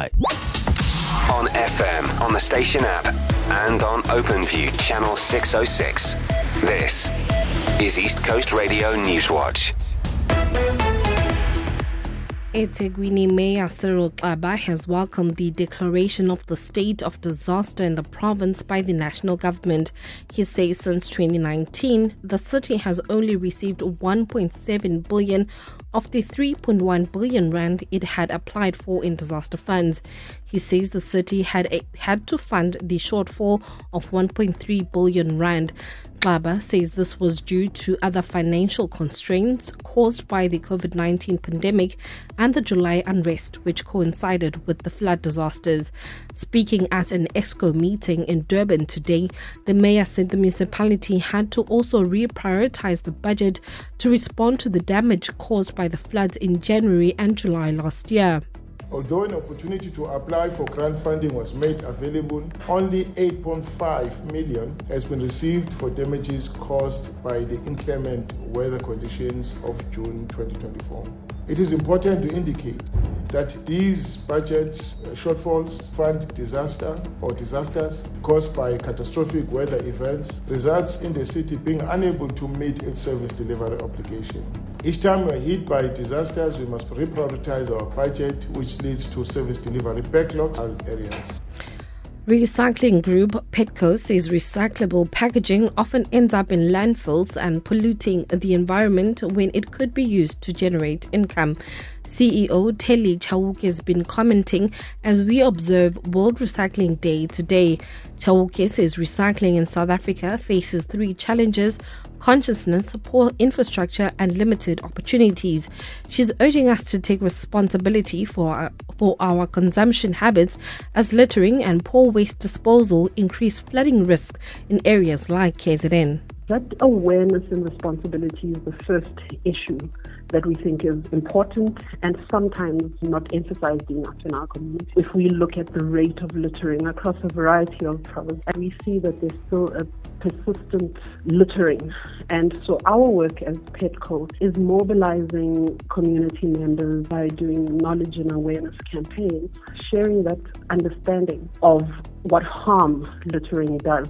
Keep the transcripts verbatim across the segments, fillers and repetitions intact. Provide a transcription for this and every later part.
Sky. On F M, on the station app, and on OpenView Channel six oh six. This is East Coast Radio Newswatch. eThekwini Mayor Cyril Xaba has welcomed the declaration of the state of disaster in the province by the national government. He says since twenty nineteen, the city has only received one point seven billion of the three point one billion rand it had applied for in disaster funds. He says the city had a, had to fund the shortfall of one point three billion rand. Xaba says this was due to other financial constraints caused by the COVID nineteen pandemic and the July unrest, which coincided with the flood disasters. Speaking at an ESCO meeting in Durban today, the mayor said the municipality had to also reprioritize the budget to respond to the damage caused by the floods in January and July last year. Although an opportunity to apply for grant funding was made available, only eight point five million has been received for damages caused by the inclement weather conditions of June twenty twenty-four. It is important to indicate that these budgets uh, shortfalls fund disaster or disasters caused by catastrophic weather events, results in the city being unable to meet its service delivery obligation. Each time we're hit by disasters, we must reprioritize our budget, which leads to service delivery backlog in areas. Recycling group Petco says recyclable packaging often ends up in landfills and polluting the environment when it could be used to generate income. C E O Telly Chauke has been commenting as we observe World Recycling Day today. Chauke says recycling in South Africa faces three challenges: consciousness, poor infrastructure and limited opportunities. She's urging us to take responsibility for our, for our consumption habits, as littering and poor waste disposal increase flooding risk in areas like K Z N. That awareness and responsibility is the first issue that we think is important and sometimes not emphasized enough in our community. If we look at the rate of littering across a variety of provinces, we see that there's still a persistent littering. And so our work as Petco is mobilizing community members by doing knowledge and awareness campaigns, sharing that understanding of what harm littering does.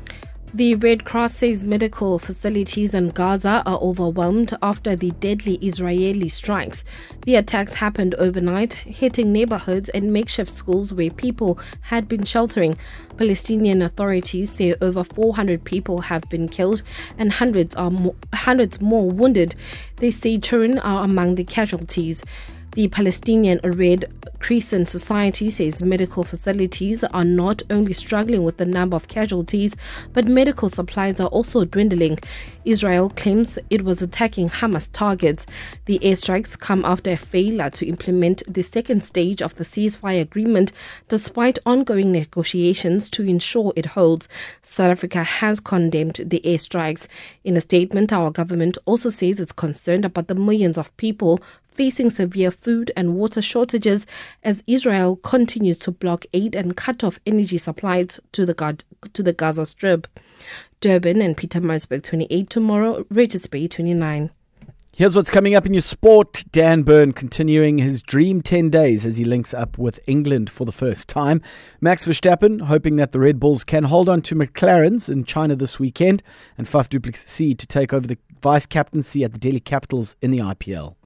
The Red Cross says medical facilities in Gaza are overwhelmed after the deadly Israeli strikes. The attacks happened overnight, hitting neighborhoods and makeshift schools where people had been sheltering. Palestinian authorities say over four hundred people have been killed and hundreds are more, hundreds more wounded. They say children are among the casualties. The Palestinian Red Crescent Society says medical facilities are not only struggling with the number of casualties, but medical supplies are also dwindling. Israel claims it was attacking Hamas targets. The airstrikes come after a failure to implement the second stage of the ceasefire agreement, despite ongoing negotiations to ensure it holds. South Africa has condemned the airstrikes. In a statement, our government also says it's concerned about the millions of people facing severe food and water shortages as Israel continues to block aid and cut off energy supplies to the to the Gaza Strip. Durban and Pietermaritzburg twenty-eight tomorrow, Richards Bay twenty-nine. Here's what's coming up in your sport. Dan Byrne continuing his dream ten days as he links up with England for the first time. Max Verstappen hoping that the Red Bulls can hold on to McLarens in China this weekend, and Faf du Plessis to take over the vice captaincy at the Delhi Capitals in the I P L.